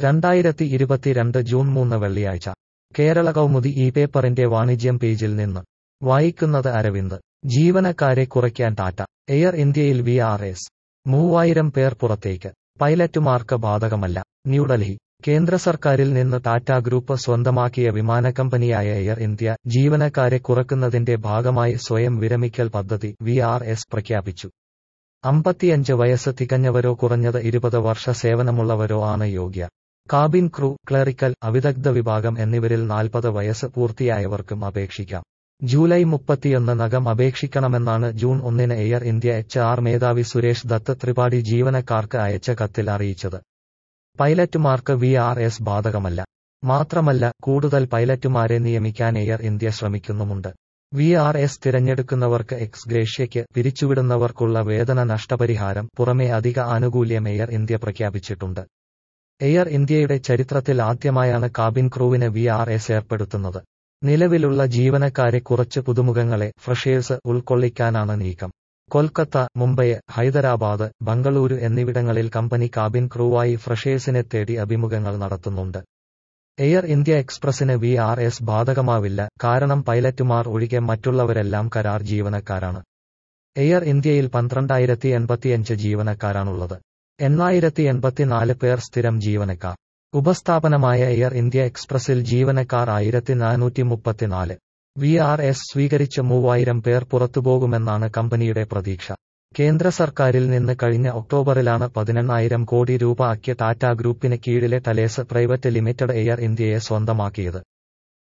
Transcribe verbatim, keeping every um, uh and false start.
രണ്ടായിരത്തി ഇരുപത്തിരണ്ട് ജൂൺ മൂന്ന് വെള്ളിയാഴ്ച കേരള കൗമുദി ഈ പേപ്പറിന്റെ വാണിജ്യം പേജിൽ നിന്ന് വായിക്കുന്നത് അരവിന്ദ്. ജീവനക്കാരെ കുറയ്ക്കാൻ ടാറ്റ. എയർ ഇന്ത്യയിൽ വി ആർ എസ്. മൂവായിരം പേർ പുറത്തേക്ക്. പൈലറ്റുമാർക്ക് ബാധകമല്ല. ന്യൂഡൽഹി. കേന്ദ്ര സർക്കാരിൽ നിന്ന് ടാറ്റ ഗ്രൂപ്പ് സ്വന്തമാക്കിയ വിമാനക്കമ്പനിയായ എയർ ഇന്ത്യ ജീവനക്കാരെ കുറയ്ക്കുന്നതിന്റെ ഭാഗമായി സ്വയം വിരമിക്കൽ പദ്ധതി വി ആർ എസ് പ്രഖ്യാപിച്ചു. അമ്പത്തിയഞ്ച് വയസ്സ് തികഞ്ഞവരോ കുറഞ്ഞത് ഇരുപത് വർഷ സേവനമുള്ളവരോ ആണ് യോഗ്യ. കാബിൻ ക്രൂ, ക്ലറിക്കൽ, അവിദഗ്ധ വിഭാഗം എന്നിവരിൽ നാൽപ്പത് വയസ്സ് പൂർത്തിയായവർക്കും അപേക്ഷിക്കാം. ജൂലൈ മുപ്പത്തിയൊന്നിനകം അപേക്ഷിക്കണമെന്നാണ് ജൂൺ ഒന്നിന് എയർ ഇന്ത്യ എച്ച് ആർ മേധാവി സുരേഷ് ദത്ത് ത്രിപാഠി ജീവനക്കാർക്ക് അയച്ച കത്തിൽ അറിയിച്ചത്. പൈലറ്റുമാർക്ക് വി ആർ എസ് ബാധകമല്ല. മാത്രമല്ല, കൂടുതൽ പൈലറ്റുമാരെ നിയമിക്കാൻ എയർ ഇന്ത്യ ശ്രമിക്കുന്നുമുണ്ട്. വി ആർ എസ് തിരഞ്ഞെടുക്കുന്നവർക്ക് എക്സ് ഗ്രേഷ്യയ്ക്ക്, പിരിച്ചുവിടുന്നവർക്കുള്ള വേതന നഷ്ടപരിഹാരം പുറമെ അധിക ആനുകൂല്യം എയർ ഇന്ത്യ പ്രഖ്യാപിച്ചിട്ടുണ്ട്. എയർ ഇന്ത്യയുടെ ചരിത്രത്തിൽ ആദ്യമായാണ് കാബിൻ ക്രൂവിന് വി ആർ എസ് ഏർപ്പെടുത്തുന്നത്. നിലവിലുള്ള ജീവനക്കാരെ കുറച്ച് പുതുമുഖങ്ങളെ, ഫ്രഷേഴ്സ്, ഉൾക്കൊള്ളിക്കാനാണ് നീക്കം. കൊൽക്കത്ത, മുംബൈ, ഹൈദരാബാദ്, ബംഗളൂരു എന്നിവിടങ്ങളിൽ കമ്പനി കാബിൻ ക്രൂവായി ഫ്രഷേഴ്സിനെ തേടി അഭിമുഖങ്ങൾ നടത്തുന്നുണ്ട്. എയർ ഇന്ത്യ എക്സ്പ്രസിന് വി ആർ എസ് ബാധകമാവില്ല, കാരണം പൈലറ്റുമാർ ഒഴികെ മറ്റുള്ളവരെല്ലാം കരാർ ജീവനക്കാരാണ്. എയർ ഇന്ത്യയിൽ പന്ത്രണ്ടായിരത്തി എൺപത്തിയഞ്ച് ജീവനക്കാരാണുള്ളത്. എണ്ണായിരത്തി എൺപത്തിനാല് പേർ സ്ഥിരം ജീവനക്കാർ. ഉപസ്ഥാപനമായ എയർ ഇന്ത്യ എക്സ്പ്രസിൽ ജീവനക്കാർ ആയിരത്തി നാനൂറ്റി മുപ്പത്തിനാല്. വി ആർ എസ് സ്വീകരിച്ച് മൂവായിരം പേർ പുറത്തുപോകുമെന്നാണ് കമ്പനിയുടെ പ്രതീക്ഷ. കേന്ദ്ര സർക്കാരിൽ നിന്ന് കഴിഞ്ഞ ഒക്ടോബറിലാണ് പതിനെണ്ണായിരം കോടി രൂപ ആക്കിയ ടാറ്റ ഗ്രൂപ്പിന് കീഴിലെ ടലേസ് പ്രൈവറ്റ് ലിമിറ്റഡ് എയർ ഇന്ത്യയെ സ്വന്തമാക്കിയത്.